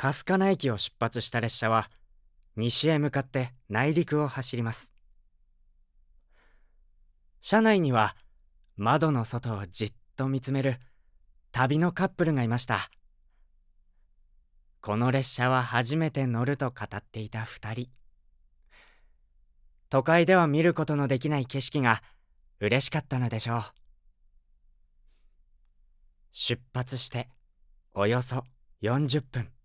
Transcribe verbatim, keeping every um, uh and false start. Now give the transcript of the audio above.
春日名駅を出発した列車は西へ向かって内陸を走ります。車内には窓の外をじっと見つめる旅のカップルがいました。この列車は初めて乗ると語っていた二人。都会では見ることのできない景色が嬉しかったのでしょう。出発しておよそよんじゅっぷん。